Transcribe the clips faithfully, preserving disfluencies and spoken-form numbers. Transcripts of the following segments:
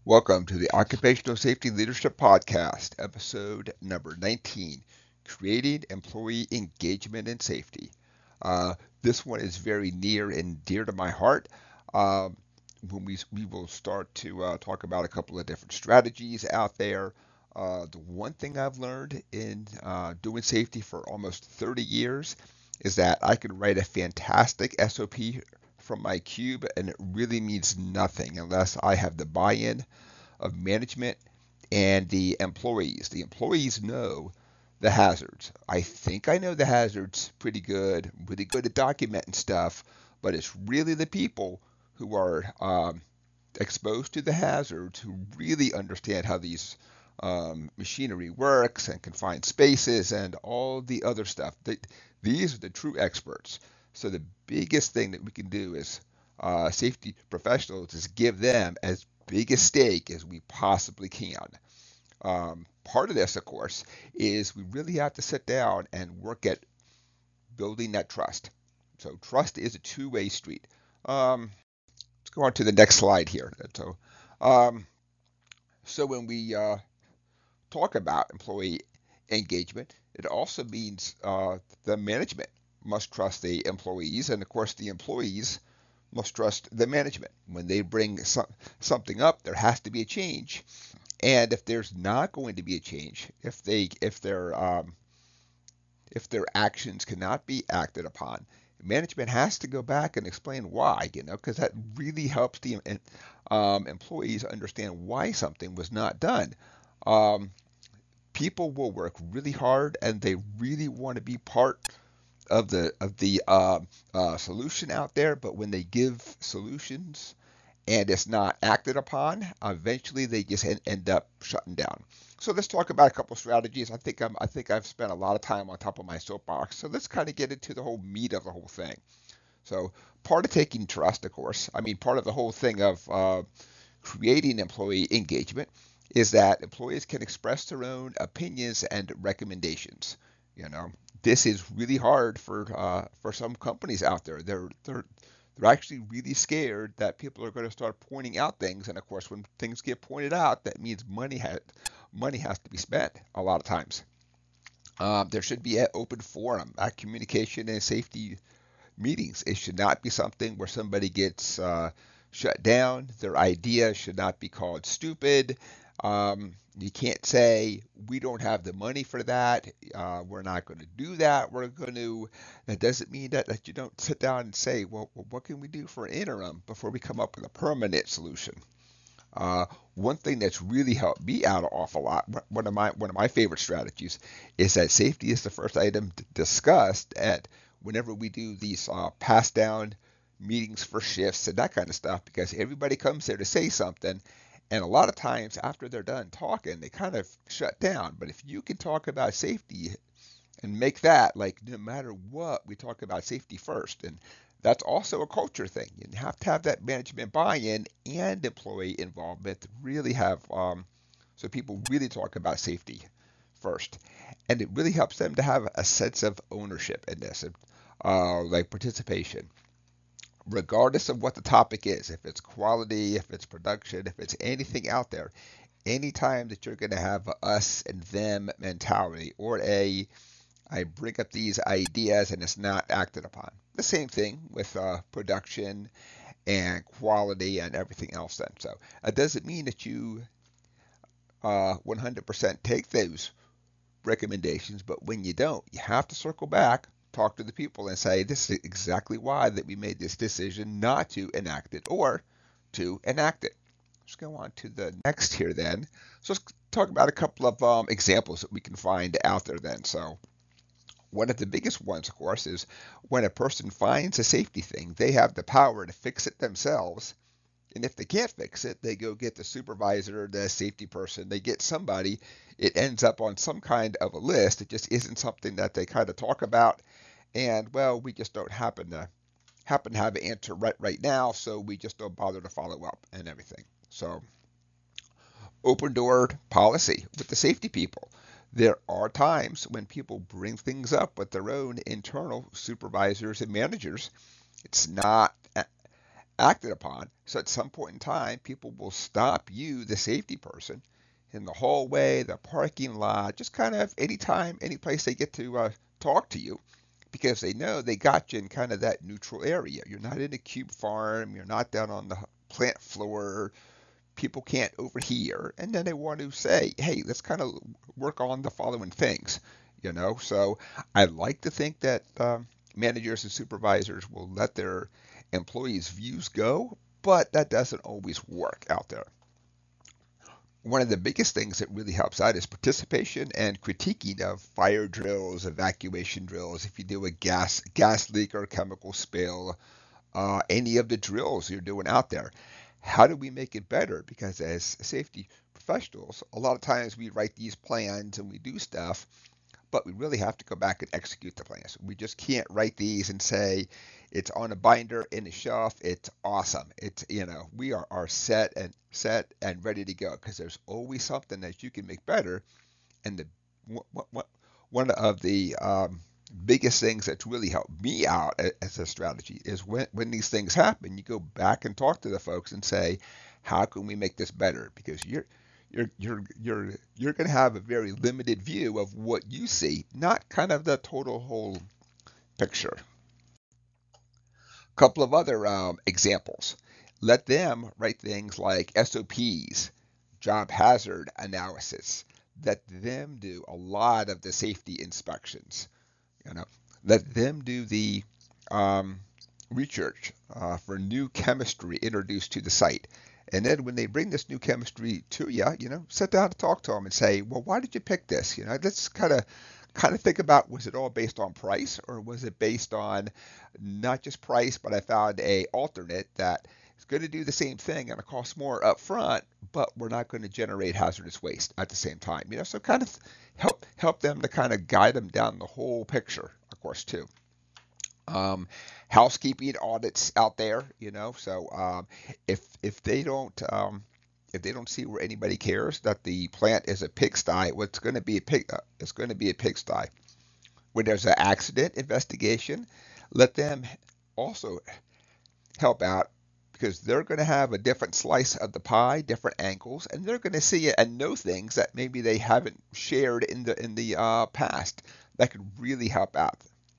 Welcome to the Occupational Safety Leadership Podcast, episode number nineteen, Creating Employee Engagement and Safety. Uh, this one is very near and dear to my heart. Um, when we, we will start to uh, talk about a couple of different strategies out there. Uh, the one thing I've learned in uh, doing safety for almost thirty years is that I can write a fantastic S O P from my cube, and it really means nothing unless I have the buy-in of management and the employees. The employees know the hazards. I think I know the hazards pretty good, pretty good at documenting stuff, but it's really the people who are um, exposed to the hazards who really understand how these um, machinery works and confined spaces and all the other stuff. They, these are the true experts. So the biggest thing that we can do as uh, safety professionals is give them as big a stake as we possibly can. Um, part of this, of course, is we really have to sit down and work at building that trust. So trust is a two-way street. Um, let's go on to the next slide here. So, um, so when we uh, talk about employee engagement, it also means uh, the management must trust the employees, and of course, the employees must trust the management. When they bring some, something up, there has to be a change. And if there's not going to be a change, if they if their um, if their actions cannot be acted upon, management has to go back and explain why. You know, because that really helps the um, employees understand why something was not done. Um, People will work really hard and they really want to be part of the of the uh, uh, solution out there, but when they give solutions and it's not acted upon, eventually they just end, end up shutting down. So let's talk about a couple strategies. I think I'm, I think I've spent a lot of time on top of my soapbox. So let's kind of get into the whole meat of the whole thing. So part of taking trust, of course, I mean part of the whole thing of uh, creating employee engagement is that employees can express their own opinions and recommendations. You know, this is really hard for uh, for some companies out there. They're they're they're actually really scared that people are going to start pointing out things, and of course, when things get pointed out, that means money has money has to be spent a lot of times. Um, there should be an open forum at communication and safety meetings. It should not be something where somebody gets uh, shut down. Their idea should not be called stupid. Um, you can't say, we don't have the money for that. Uh, we're not going to do that. We're going to. That doesn't mean that, that you don't sit down and say, well, what can we do for an interim before we come up with a permanent solution? Uh, One thing that's really helped me out an awful lot, one of my one of my favorite strategies, is that safety is the first item discussed at whenever we do these uh, pass down meetings for shifts and that kind of stuff, because everybody comes there to say something, and a lot of times after they're done talking, they kind of shut down. But if you can talk about safety and make that like no matter what, we talk about safety first. And that's also a culture thing. You have to have that management buy-in and employee involvement to really have um, so people really talk about safety first, and it really helps them to have a sense of ownership in this, uh, like participation, regardless of what the topic is. If it's quality, if it's production, if it's anything out there, anytime that you're going to have a us and them mentality or a I bring up these ideas and it's not acted upon. The same thing with uh, production and quality and everything else then. So it doesn't mean that you uh, one hundred percent take those recommendations, but when you don't, you have to circle back, talk to the people and say, this is exactly why that we made this decision not to enact it or to enact it. Let's go on to the next here then. So let's talk about a couple of um, examples that we can find out there then. So one of the biggest ones, of course, is when a person finds a safety thing, they have the power to fix it themselves. And if they can't fix it, they go get the supervisor, the safety person, they get somebody. It ends up on some kind of a list. It just isn't something that they kind of talk about. And well, we just don't happen to happen to have an answer right right now, so we just don't bother to follow up and everything. So open door policy with the safety people. There are times when people bring things up with their own internal supervisors and managers. It's not acted upon. So at some point in time, people will stop you, the safety person, in the hallway, the parking lot, just kind of anytime, any place they get to uh, talk to you, because they know they got you in kind of that neutral area. You're not in a cube farm, you're not down on the plant floor. People can't overhear, and then they want to say, hey, let's kind of work on the following things, you know. So I like to think that um, managers and supervisors will let their employees' views go, but that doesn't always work out there. One of the biggest things that really helps out is participation and critiquing of fire drills, evacuation drills. If you do a gas gas leak or chemical spill, uh, any of the drills you're doing out there, how do we make it better? Because as safety professionals, a lot of times we write these plans and we do stuff, but we really have to go back and execute the plans. We just can't write these and say it's on a binder in a shelf. It's awesome. It's, you know, we are, are set and set and ready to go, because there's always something that you can make better. And the what, what, one of the um, biggest things that's really helped me out as a strategy is when when these things happen, you go back and talk to the folks and say, how can we make this better? Because you're you're you're you're you're going to have a very limited view of what you see, not kind of the total whole picture. A couple of other um, examples. Let them write things like S O Ps, job hazard analysis. Let them do a lot of the safety inspections. You know, let them do the um, research uh, for new chemistry introduced to the site. And then when they bring this new chemistry to you, you know, sit down and talk to them and say, well, why did you pick this? You know, let's kind of kind of think about, was it all based on price, or was it based on not just price, but I found a alternate that is going to do the same thing and it costs more up front, but we're not going to generate hazardous waste at the same time. You know, so kind of help help them to kind of guide them down the whole picture, of course, too. Um, housekeeping audits out there, you know, so um, if if they don't um, if they don't see where anybody cares that the plant is a pigsty, what's going to be a pig? Uh, it's going to be a pigsty. When there's an accident investigation, let them also help out, because they're going to have a different slice of the pie, different angles, and they're going to see it and know things that maybe they haven't shared in the in the uh, past that could really help out.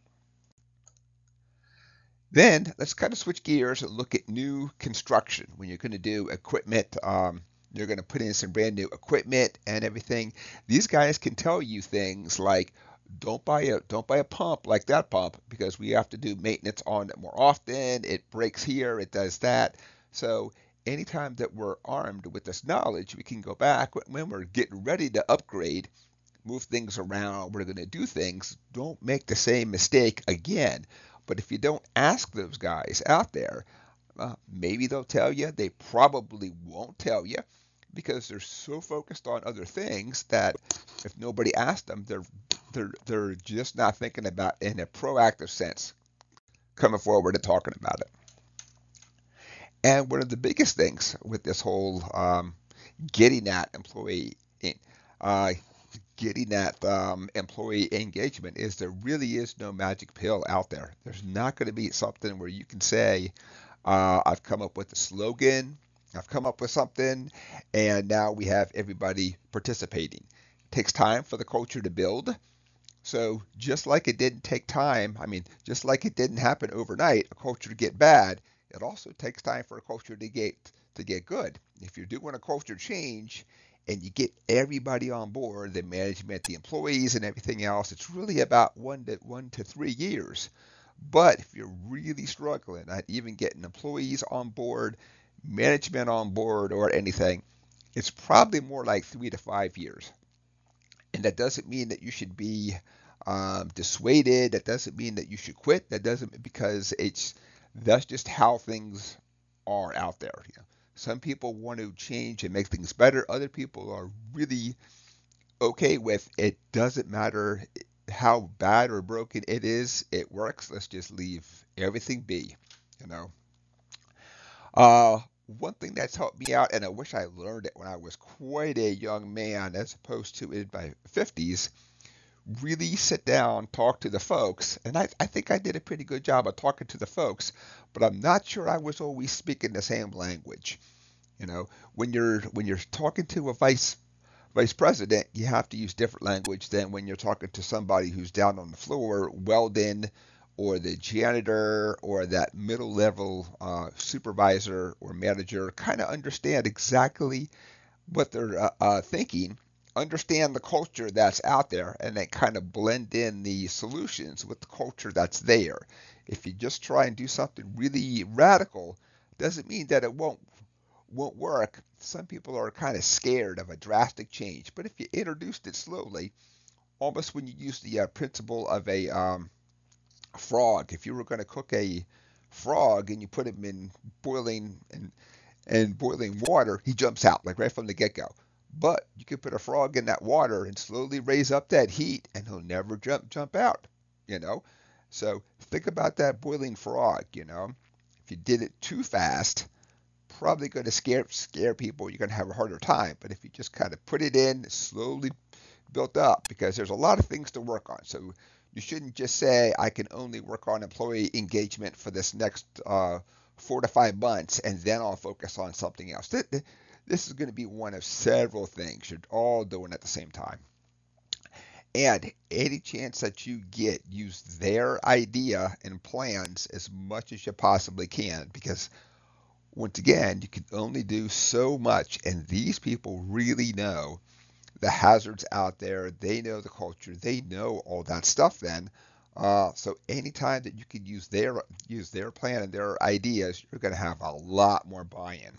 Then let's kind of switch gears and look at new construction. When you're going to do equipment, um, you're going to put in some brand new equipment and everything. These guys can tell you things like, don't buy a don't buy a pump like that pump, because we have to do maintenance on it more often. It breaks here, it does that. So anytime that we're armed with this knowledge, we can go back when we're getting ready to upgrade, move things around, we're going to do things. Don't make the same mistake again. But if you don't ask those guys out there, uh, maybe they'll tell you. They probably won't tell you, because they're so focused on other things that if nobody asked them, they're they're they're just not thinking about it in a proactive sense, coming forward and talking about it. And one of the biggest things with this whole um, getting at employee uh, getting at um, employee engagement is there really is no magic pill out there. There's not going to be something where you can say, uh, I've come up with a slogan, I've come up with something, and now we have everybody participating. It takes time for the culture to build. So just like it didn't take time, I mean, just like it didn't happen overnight, a culture to get bad, it also takes time for a culture to get to get good. If you're doing a culture change and you get everybody on board, the management, the employees, and everything else, it's really about one to one to three years. But if you're really struggling at even getting employees on board, management on board, or anything, it's probably more like three to five years. And that doesn't mean that you should be um, dissuaded. That doesn't mean that you should quit. That doesn't, because it's that's just how things are out there. You know, some people want to change and make things better. Other people are really okay with it. Doesn't matter how bad or broken it is. It works. Let's just leave everything be. You know. Uh, One thing that's helped me out, and I wish I learned it when I was quite a young man, as opposed to in my fifties, really sit down, talk to the folks, and I, I think I did a pretty good job of talking to the folks, but I'm not sure I was always speaking the same language. You know, when you're when you're talking to a vice vice president, you have to use different language than when you're talking to somebody who's down on the floor, welding, or the janitor, or that middle level uh, supervisor or manager. Kind of understand exactly what they're uh, uh, thinking, understand the culture that's out there, and then kind of blend in the solutions with the culture that's there. If you just try and do something really radical, doesn't mean that it won't won't work. Some people are kind of scared of a drastic change, but if you introduced it slowly, almost when you use the uh, principle of a um, frog, if you were going to cook a frog and you put him in boiling and and boiling water, he jumps out like right from the get go. But you can put a frog in that water and slowly raise up that heat, and he'll never jump jump out. You know, so think about that boiling frog. You know, if you did it too fast, probably going to scare scare people. You're going to have a harder time. But if you just kind of put it in, slowly built up, because there's a lot of things to work on. So you shouldn't just say, I can only work on employee engagement for this next uh, four to five months, and then I'll focus on something else. This is going to be one of several things you're all doing at the same time. And any chance that you get, use their idea and plans as much as you possibly can, because once again, you can only do so much, and these people really know the hazards out there. They know the culture. They know all that stuff. Then, uh, so anytime that you can use their use their plan and their ideas, you're going to have a lot more buy-in.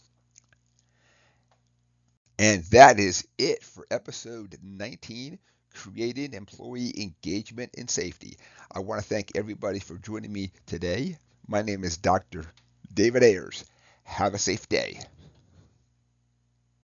And that is it for episode nineteen, Creating Employee Engagement and Safety. I want to thank everybody for joining me today. My name is Doctor David Ayers. Have a safe day.